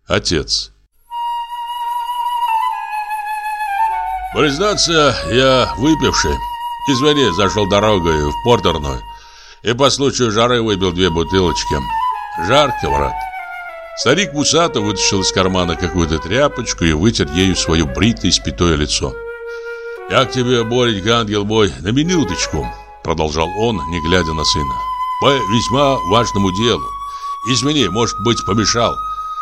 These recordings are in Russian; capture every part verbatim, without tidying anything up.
Отец. Признаться, я выпивший. Извини, зашел дорогой в портерную и по случаю жары выпил две бутылочки. Жарко, брат. Старик Мусатов вытащил из кармана какую-то тряпочку и вытер ею свое бритое испитое лицо. «Я к тебе, Боренька, ангел мой, на минуточку», — продолжал он, не глядя на сына. «По весьма важному делу. Извини, может быть, помешал.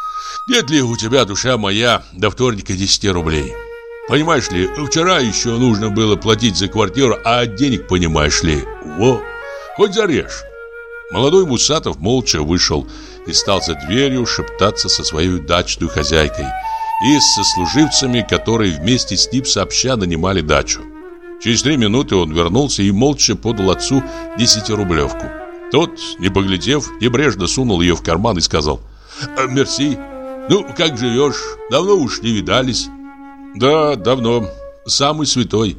Нет ли у тебя, душа моя, до вторника десяти рублей? Понимаешь ли, вчера еще нужно было платить за квартиру, а денег, понимаешь ли, во, хоть зарежь». Молодой Мусатов молча вышел и стал за дверью шептаться со своей дачной хозяйкой и с сослуживцами, которые вместе с ним сообща нанимали дачу. Через три минуты он вернулся и молча подал отцу десятирублевку. Тот, не поглядев, небрежно сунул ее в карман и сказал: «Мерси. Ну, как живешь? Давно уж не видались». «Да, давно. Самый святой.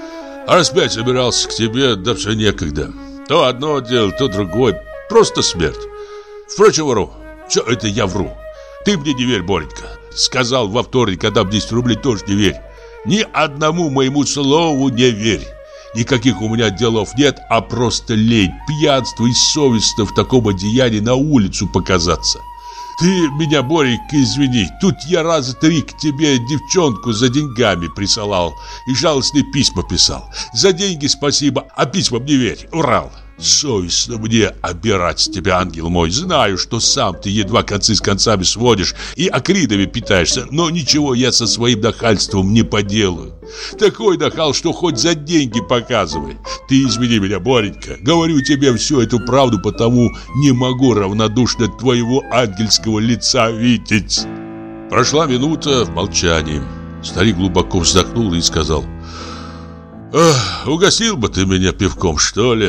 А распять собирался к тебе, да все некогда. То одно дело, то другое. Просто смерть. Впрочем, вру. Все это я вру. Ты мне не верь, Боренька. Сказал во вторник, отдам десять рублей, тоже не верь. Ни одному моему слову не верь. Никаких у меня делов нет, а просто лень, пьянство и совестно в таком одеянии на улицу показаться. Ты меня, Боренька, извини. Тут я раза три к тебе девчонку за деньгами присылал и жалостные письма писал. За деньги спасибо, а письмам не верь. Врал. Совестно мне обирать с тебя, ангел мой. Знаю, что сам ты едва концы с концами сводишь и акридами питаешься, но ничего я со своим нахальством не поделаю. Такой нахал, что хоть за деньги показывай. Ты извини меня, Боренька. Говорю тебе всю эту правду, потому не могу равнодушно твоего ангельского лица видеть». Прошла минута в молчании. Старик глубоко вздохнул и сказал: «Угостил бы ты меня пивком, что ли?»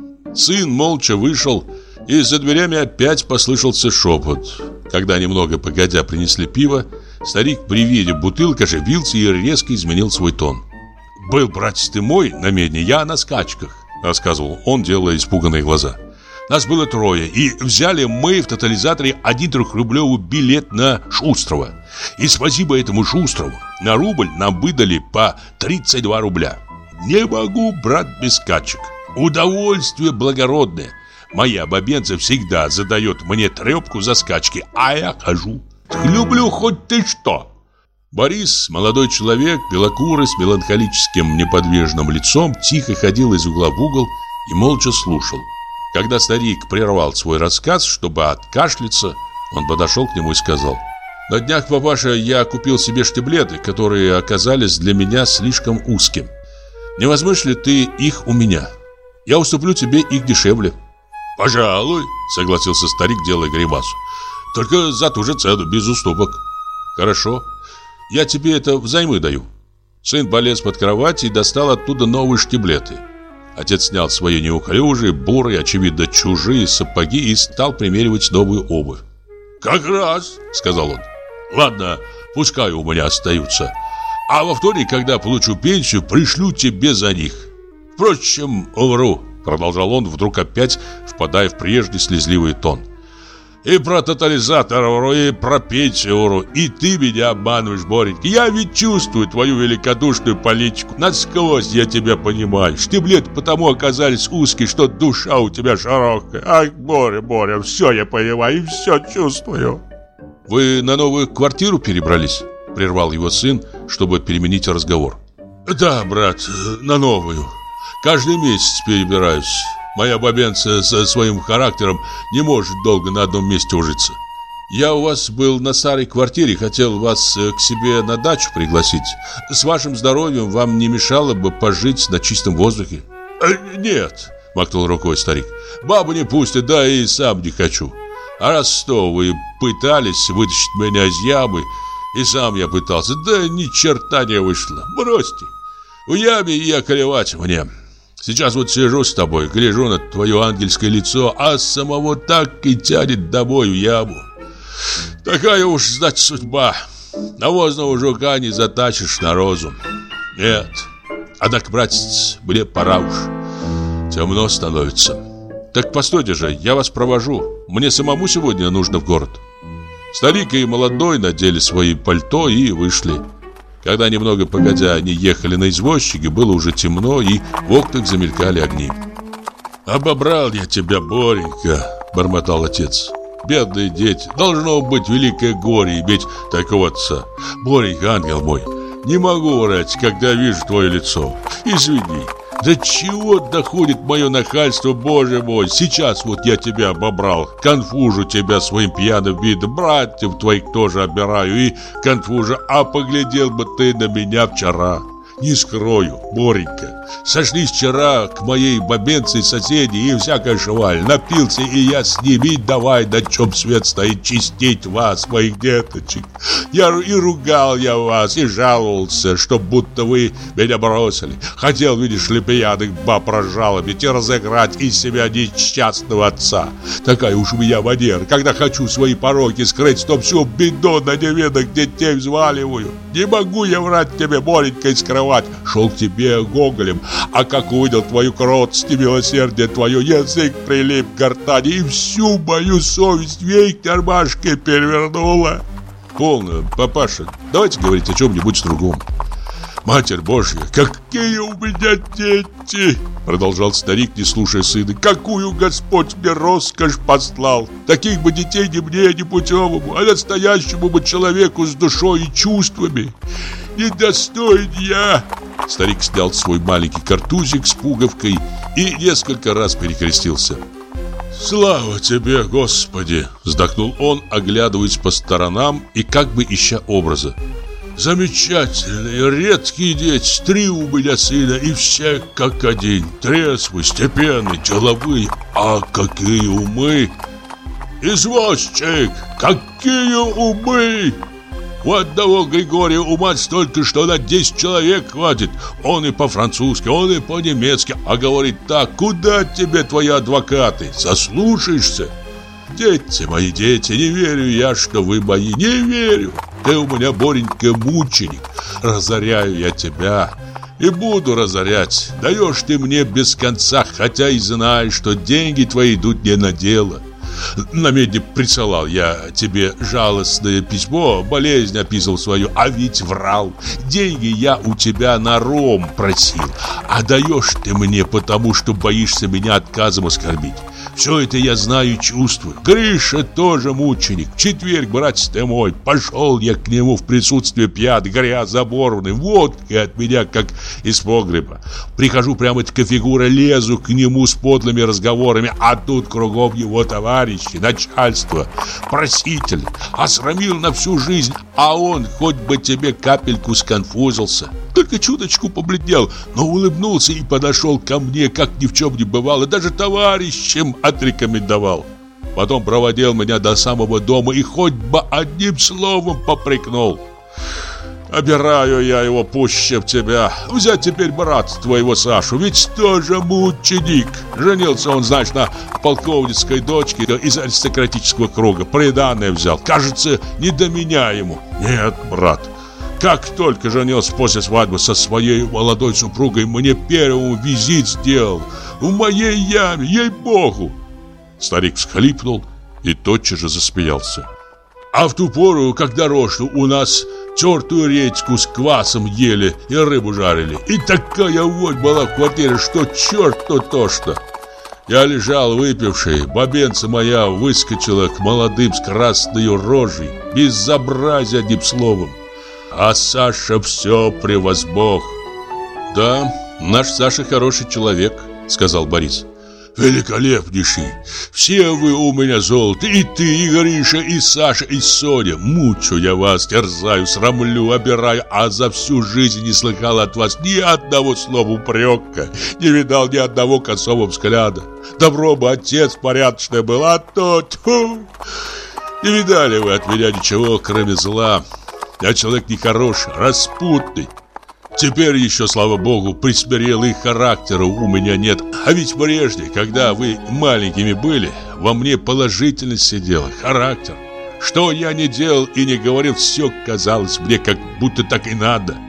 Сын молча вышел, и за дверями опять послышался шепот. Когда немного погодя принесли пиво, старик при виде бутылки оживился и резко изменил свой тон. «Был, братец ты мой, на медне, я на скачках», — рассказывал он, делая испуганные глаза. «Нас было трое, и взяли мы в тотализаторе один трехрублевый билет на Шустрова. И спасибо этому Шустрову, на рубль нам выдали по тридцать два рубля. Не могу, брат, без скачек. Удовольствие благородное. Моя бабенца всегда задает мне трепку за скачки, а я хожу. Люблю хоть ты что». Борис, молодой человек, белокурый, с меланхолическим неподвижным лицом, тихо ходил из угла в угол и молча слушал. Когда старик прервал свой рассказ, чтобы откашляться, он подошел к нему и сказал: «На днях, папаша, я купил себе штиблеты, которые оказались для меня слишком узким. Не возьмешь ли ты их у меня? Я уступлю тебе их дешевле». «Пожалуй», — согласился старик, делая гримасу. «Только за ту же цену, без уступок». «Хорошо. Я тебе это взаймы даю». Сын полез под кровать и достал оттуда новые штиблеты. Отец снял свои неуклюжие, бурые, очевидно, чужие сапоги и стал примеривать новую обувь. «Как раз», — сказал он. «Ладно, пускай у меня остаются. А во вторник, когда получу пенсию, пришлю тебе за них. Впрочем, вру», — продолжал он, вдруг опять впадая в прежний слезливый тон. «И про тотализатор вру, и про пенсию вру. И ты меня обманываешь, Боренька. Я ведь чувствую твою великодушную политику. Насквозь я тебя понимаю. Штиблеты потому оказались узкие, что душа у тебя широкая. Ах, Боря, Боря, все я понимаю и все чувствую». «Вы на новую квартиру перебрались?» — прервал его сын, чтобы переменить разговор. «Да, брат, на новую. Каждый месяц перебираюсь. Моя бабенца со своим характером не может долго на одном месте ужиться. Я у вас был на старой квартире, хотел вас к себе на дачу пригласить. С вашим здоровьем вам не мешало бы пожить на чистом воздухе?» «Нет», — махнул рукой старик, — «баба не пустит, да и сам не хочу. А раз что вы пытались вытащить меня из ямы, и сам я пытался, да ни черта не вышло. Бросьте. В яме и околевать мне. Сейчас вот сижу с тобой, гляжу на твое ангельское лицо, а самого так и тянет домой в яму. Такая уж, значит, судьба. Навозного жука не затащишь на розу. Нет. Однако, братец, мне пора уж. Темно становится. Так постойте же, я вас провожу. Мне самому сегодня нужно в город». Старик и молодой надели свои пальто и вышли. Когда немного погодя они ехали на извозчике, было уже темно, и в окнах замелькали огни. «Обобрал я тебя, Боренька», — бормотал отец. «Бедные дети, должно быть великое горе иметь такого отца. Боренька, ангел мой, не могу врать, когда вижу твое лицо. Извини, до чего доходит мое нахальство, Боже мой. Сейчас вот я тебя обобрал, конфужу тебя своим пьяным видом, братьев твоих тоже обираю и конфужу, а поглядел бы ты на меня вчера». Не скрою, Боренька, сошлись вчера к моей бабенце соседи и всякая шваль. Напился и я с ними, и давай, на чем свет стоит, чистить вас, моих деточек. Я и ругал я вас, и жаловался, что будто вы меня бросили. Хотел, видишь ли, пьяных баб разжалобить и разыграть из себя несчастного отца. Такая уж у меня манера, когда хочу свои пороки скрыть, то всю беду на невинных детей взваливаю. Не могу я врать тебе, Боренька, и скрывать. Шел к тебе гоголем, а как увидел твою кротость и милосердие твое, язык прилип к гортани и всю мою совесть веек тормашкой перевернула. Полно, папаша, давайте говорить о чем-нибудь другом. Матерь Божья, какие у меня дети! Продолжал старик, не слушая сына. Какую Господь мне роскошь послал! Таких бы детей не мне, не путевому, а настоящему бы человеку с душой и чувствами. Недостоин я. Старик снял свой маленький картузик с пуговкой и несколько раз перекрестился. «Слава тебе, Господи!» Вздохнул он, оглядываясь по сторонам и как бы ища образа. «Замечательные, редкие дети, три у меня сына, и все как один. Трезвый, степенный, деловые, а какие умы! Извозчик, какие умы! У одного Григория ума столько, что на десять человек хватит. Он и по-французски, он и по-немецки. А говорит так: куда тебе твои адвокаты? Заслушаешься? Дети мои, дети, не верю я, что вы мои, не верю. Ты у меня, Боренька, мученик. Разоряю я тебя и буду разорять. Даешь ты мне без конца, хотя и знаешь, что деньги твои идут не на дело. На медне присылал я тебе жалостное письмо, болезнь описывал свою, а ведь врал. Деньги я у тебя на ром просил, а даешь ты мне потому, что боишься меня отказом оскорбить. Все это я знаю и чувствую. Гриша тоже мученик. В четверг, братец ты мой, пошел я к нему в присутствии пьяный, грязь оборванный, водкой от меня, как из погреба. Прихожу прямо-таки фигура, лезу к нему с подлыми разговорами, а тут кругом его товарищи, начальство, проситель, осрамил на всю жизнь, а он хоть бы тебе капельку сконфузился. Только чуточку побледнел, но улыбнулся и подошел ко мне, как ни в чем не бывало, даже товарищем отрекомендовал. Потом проводил меня до самого дома и хоть бы одним словом попрекнул. Обираю я его пуще в тебя. Взять теперь брат твоего Сашу, ведь тоже мученик. Женился он, знаешь, на полковницкой дочке из аристократического круга. Приданое взял. Кажется, не до меня ему. Нет, брат. Как только женился после свадьбы со своей молодой супругой, мне первому визит сделал. В моей яме, ей-богу. Старик всхлипнул и тотчас же засмеялся. А в ту пору, когда рожно у нас тертую редьку с квасом ели и рыбу жарили, и такая вонь была в квартире, что черт-то тошно. Я лежал выпивший, бабенца моя выскочила к молодым с красной рожей, безобразие одним словом. А Саша все превозмог. Да, наш Саша хороший человек, сказал Борис. Великолепнейший. Все вы у меня золото. И ты, и Гриша, и Саша, и Соня. Мучу я вас, терзаю, срамлю, обираю. А за всю жизнь не слыхал от вас ни одного слова упрека. Не видал ни одного косого взгляда. Добро бы отец порядочный был, а то... Тьфу, не видали вы от меня ничего, кроме зла. Я человек нехороший, распутный. Теперь еще, слава богу, присмирелый характера у меня нет. А ведь прежде, когда вы маленькими были, во мне положительность сидела, характер. Что я не делал и не говорил, все казалось мне, как будто так и надо.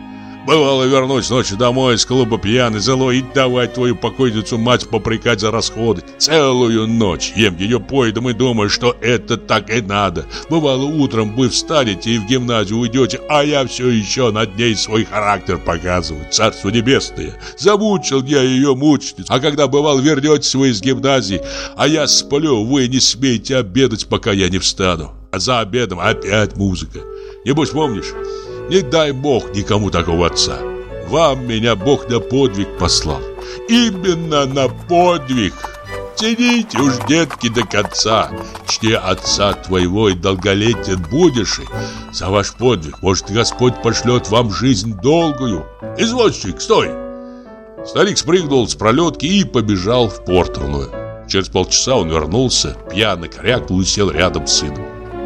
Бывало, вернусь ночью домой с клуба пьяный, злой, и давай твою покойницу мать попрекать за расходы. Целую ночь ем ее поедом и думаю, что это так и надо. Бывало, утром вы встанете и в гимназию уйдете, а я все еще над ней свой характер показываю. Царство небесное, замучил я ее мученицу. А когда, бывало, вернетесь вы из гимназии, а я сплю, вы не смеете обедать, пока я не встану. А за обедом опять музыка. Небось, помнишь? Не дай Бог никому такого отца. Вам меня Бог на подвиг послал. Именно на подвиг. Тяните уж, детки, до конца. Чти отца твоего и долголетен будешь. И за ваш подвиг, может, Господь пошлет вам жизнь долгую. Извозчик, стой! Старик спрыгнул с пролетки и побежал в портерную. Через полчаса он вернулся, пьяно крякнул и сел рядом с сыном.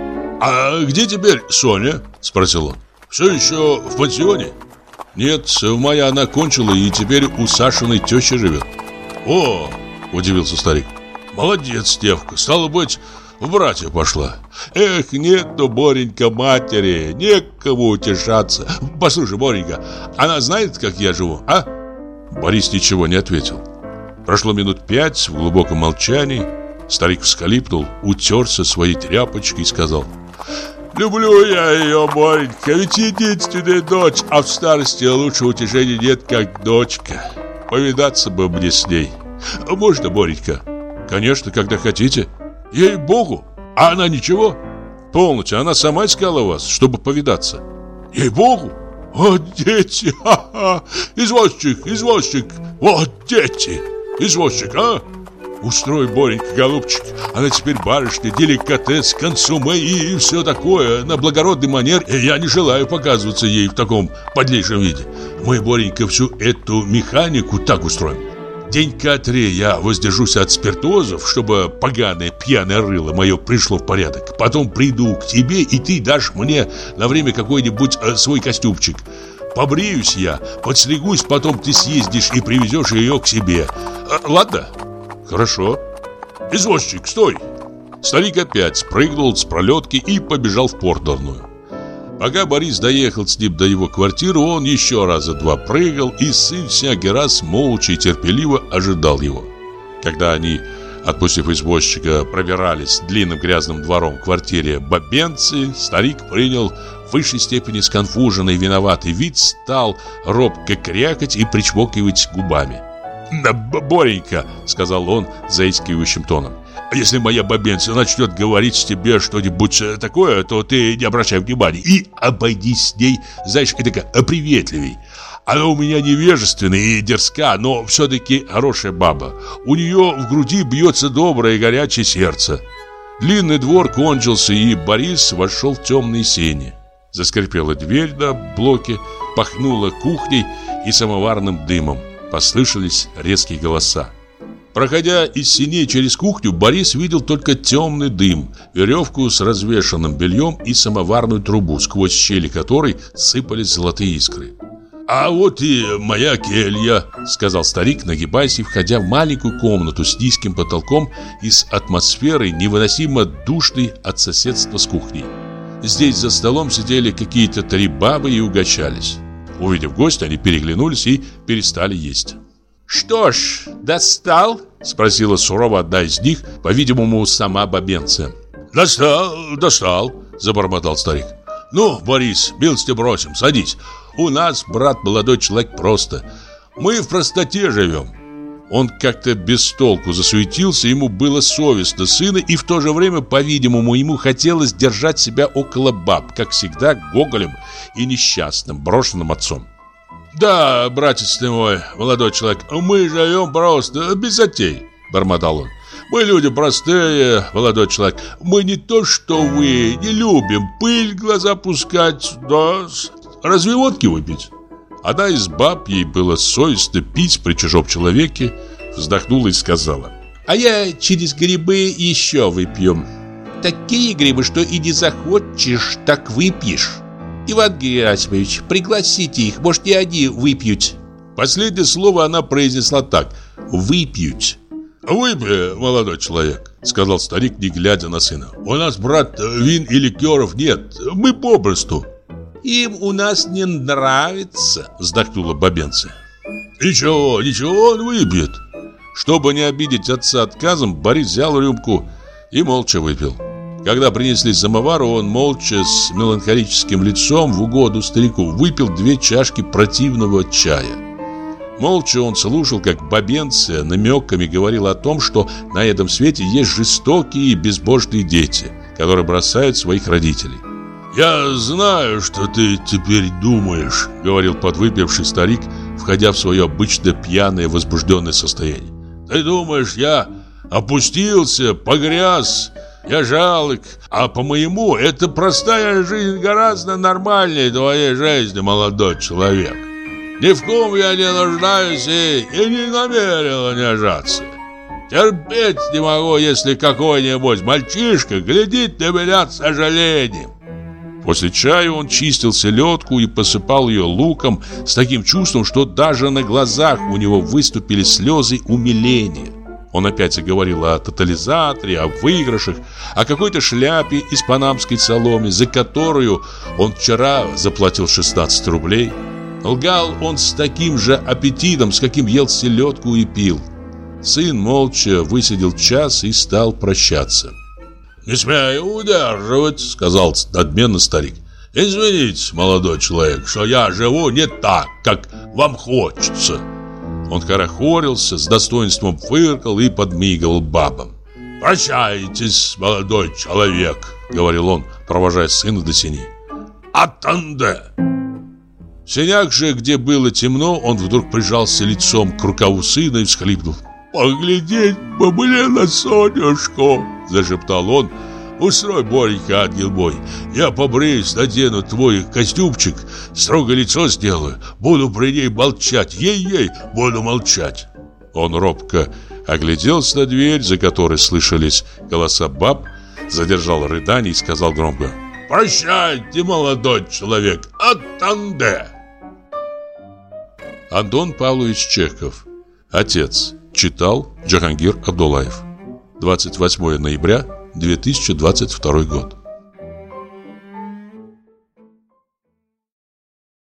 «А где теперь Соня?» – спросил он. «Все еще в пансионе?» «Нет, моя она кончила и теперь у Сашиной тещи живет». «О!» – удивился старик. «Молодец, девка, стало быть, в братья пошла. Эх, нету, Боренька, матери, некому утешаться. Послушай, Боренька, она знает, как я живу, а?» Борис ничего не ответил. Прошло минут пять в глубоком молчании. Старик всхлипнул, утерся своей тряпочкой и сказал: «Люблю я ее, Боренька, ведь единственная дочь, а в старости лучше утешения нет, как дочка. Повидаться бы мне с ней. Можно, Боренька?» «Конечно, когда хотите. Ей-богу, а она ничего?» «Полноте, она сама искала вас, чтобы повидаться». «Ей-богу? Вот дети, ха-ха! Извозчик, извозчик, вот дети! Извозчик, а? Устрой, Боренька, голубчик, она теперь барышня, деликатес, консуме и все такое, на благородный манер, и я не желаю показываться ей в таком подлейшем виде. Мы, Боренька, всю эту механику так устроим. Денька три я воздержусь от спиртозов, чтобы поганое пьяное рыло мое пришло в порядок. Потом приду к тебе, и ты дашь мне на время какой-нибудь э, свой костюмчик. Побреюсь я, подстригусь, потом ты съездишь и привезешь ее к себе. Э, ладно?» «Хорошо. Извозчик, стой!» Старик опять спрыгнул с пролетки и побежал в портерную. Пока Борис доехал с ним до его квартиры, он еще раза два прыгал, и сын всякий раз молча и терпеливо ожидал его. Когда они, отпустив извозчика, пробирались длинным грязным двором к квартире бабенцы, старик принял в высшей степени сконфуженный и виноватый вид, стал робко крякать и причмокивать губами. «Да, Боренька», — сказал он заискивающим тоном, «если моя бабенца начнет говорить тебе что-нибудь такое, то ты не обращай внимания и обойдись с ней, знаешь, и такая приветливей. Она у меня невежественная и дерзка, но все-таки хорошая баба. У нее в груди бьется доброе и горячее сердце». Длинный двор кончился, и Борис вошел в темные сени. Заскрипела дверь на блоке, пахнуло кухней и самоварным дымом. Послышались резкие голоса. Проходя из сеней через кухню, Борис видел только темный дым, веревку с развешанным бельем и самоварную трубу, сквозь щели которой сыпались золотые искры. «А вот и моя келья», — сказал старик, нагибаясь и входя в маленькую комнату с низким потолком и с атмосферой, невыносимо душной от соседства с кухней. Здесь за столом сидели какие-то три бабы и угощались. Увидев гостя, они переглянулись и перестали есть. «Что ж, достал?» — спросила сурово одна из них, по-видимому, сама бабенция. «Достал, достал», — забормотал старик. «Ну, Борис, милости просим, садись. У нас, брат, молодой человек, просто. Мы в простоте живем». Он как-то без толку засуетился, ему было совестно сына, и в то же время, по-видимому, ему хотелось держать себя около баб, как всегда, гоголем и несчастным, брошенным отцом. «Да, братец ты мой, молодой человек, мы живем просто, без затей», — бормотал он. «Мы люди простые, молодой человек, мы не то что вы, не любим пыль в глаза пускать, да, разве водки выпить?» Одна из баб, ей было совестно пить при чужом человеке, вздохнула и сказала: «А я через грибы еще выпью. Такие грибы, что и не захочешь, так выпьешь. Иван Герасимович, пригласите их, может, и они выпьют». Последнее слово она произнесла так: «выпьют». «Выпей, молодой человек», — сказал старик, не глядя на сына. «У нас, брат, вин и ликеров нет, мы попросту». Им у нас не нравится, вздохнула бабенция. Ничего, ничего, он выпьет. Чтобы не обидеть отца отказом, Борис взял рюмку и молча выпил. Когда принесли самовар, он молча, с меланхолическим лицом, в угоду старику, выпил две чашки противного чая. Молча он слушал, как бабенция намеками говорила о том, что на этом свете есть жестокие и безбожные дети, которые бросают своих родителей. «Я знаю, что ты теперь думаешь», — говорил подвыпивший старик, входя в свое обычное пьяное возбужденное состояние. «Ты думаешь, я опустился, погряз, я жалок, а по-моему, это простая жизнь гораздо нормальнее твоей жизни, молодой человек. Ни в ком я не нуждаюсь и, и не намерен унижаться. Терпеть не могу, если какой-нибудь мальчишка глядит на меня с сожалением». После чая он чистил селедку и посыпал ее луком с таким чувством, что даже на глазах у него выступили слезы умиления. Он опять заговорил о тотализаторе, о выигрышах, о какой-то шляпе из панамской соломы, за которую он вчера заплатил шестнадцать рублей. Лгал он с таким же аппетитом, с каким ел селедку и пил. Сын молча высидел час и стал прощаться. «Не смею удерживать», — сказал надменно старик. «Извините, молодой человек, что я живу не так, как вам хочется». Он хорохорился, с достоинством фыркал и подмигивал бабам. «Прощайтесь, молодой человек», — говорил он, провожая сына до сеней. «Аттанде». В сенях же, где было темно, он вдруг прижался лицом к рукаву сына и всхлипнул. «Поглядеть бы мне на Сонюшку!» — зашептал он. «Устрой, Боренька, ангел мой, я побреюсь, надену твой костюмчик, строго лицо сделаю, буду при ней молчать, ей-ей, буду молчать». Он робко огляделся на дверь, за которой слышались голоса баб, задержал рыдание и сказал громко: «Прощайте, молодой человек, аттанде!» Антон Павлович Чехов. Отец. Читал Джахангир Абдуллаев. двадцать восьмое ноября две тысячи двадцать второй год.